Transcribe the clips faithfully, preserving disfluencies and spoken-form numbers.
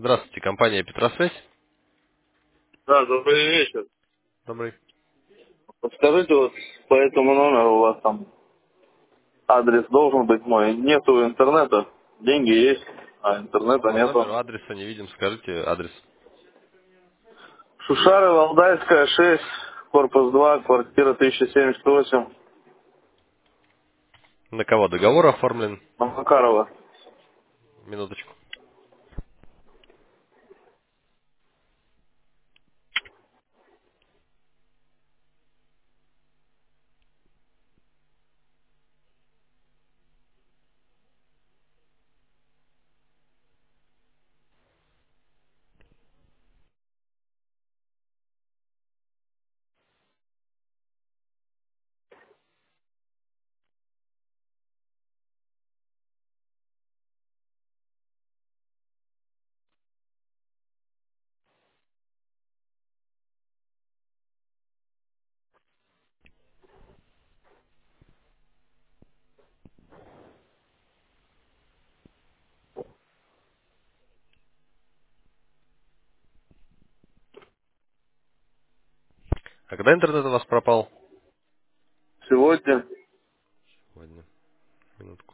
Здравствуйте, компания Петросвязь. Да, добрый вечер. Добрый. Подскажите, вот по этому номеру у вас там адрес должен быть мой. Нету интернета, деньги есть, а интернета По номеру нету. адреса не видим, скажите адрес. Шушары, Валдайская, шесть, корпус два, квартира тысяча семьдесят восемь, На кого договор оформлен? на Макарова. Минуточку. А когда интернет у вас пропал? Сегодня, Сегодня. Минутку.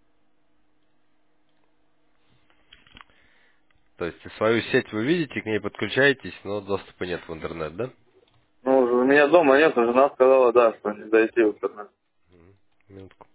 То есть свою сеть вы видите, к ней подключаетесь, но доступа нет в интернет, да? ну, уже у меня дома нет, жена сказала, да, что не зайти в интернет. Минутку.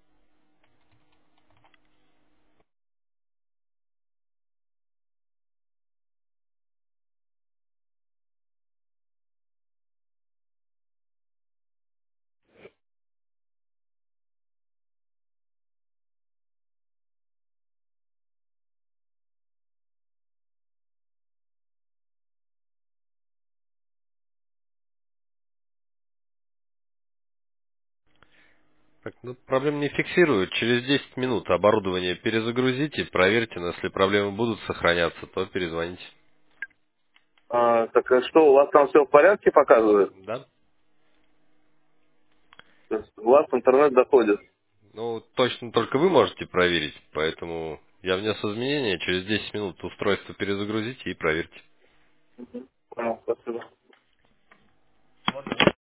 Так, ну, проблем не фиксирует. Через десять минут оборудование перезагрузите, проверьте, но если проблемы будут сохраняться, то перезвоните. А, так а что, у вас там все в порядке показывает? Да? То есть у вас интернет доходит? Ну, точно только вы можете проверить, поэтому я внес изменения, через десять минут устройство перезагрузите и проверьте. Понял, спасибо.